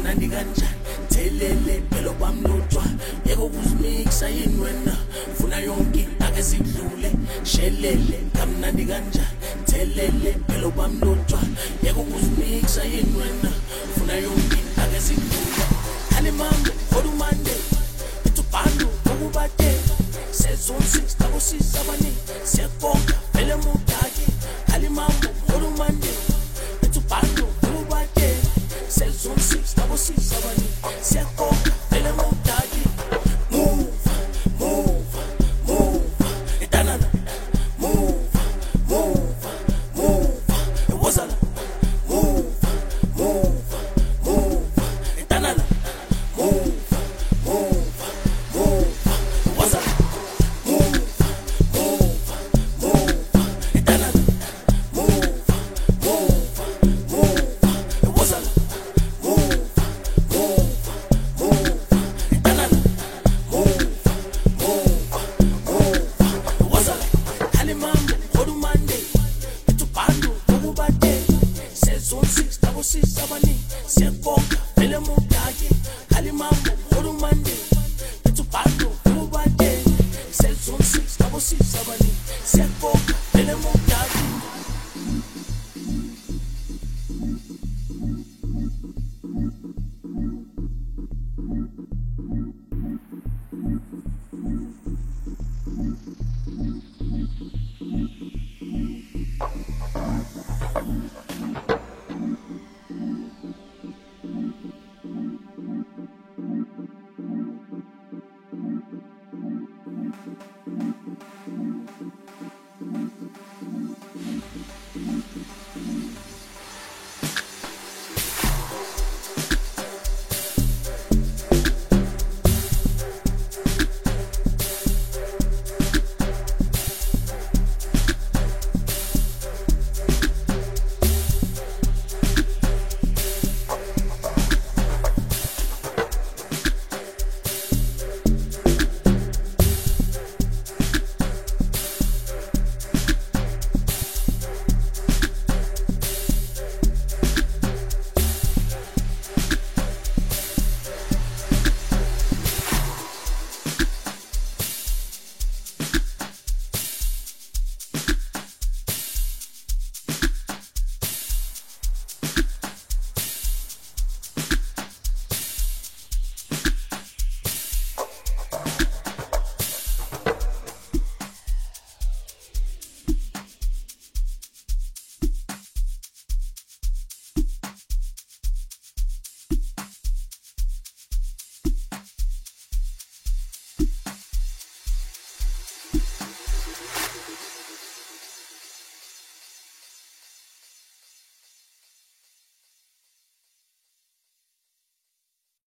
kamnandi kanjani thelele phela kwamlotshwa yeke ukuzimixa yini wena funa yonke ake sidlule shelele kamnandi kanjani thelele phela kwamlotshwa yeke ukuzimixa yini wena funa yonke ake sidlule alimambe olumande itubhando ukubade sezon 6 tabosisa bani siyakonga vele mudaki alimambe olumande itubhando ukubade sezon 6 tabosisa bani siyakonga vele mudaki move move move itanana move move move wazala move move move itanana move move move wazala move move move itanana move move move wazala move move move itanana move move move wazala alimambe olumande itubhando ukubade sezon 6 tabosisa bani siyakonga vele mudaki alimambe olumande itubhando ukubade sezon 6 tabosisa bani siyakonga vele mudaki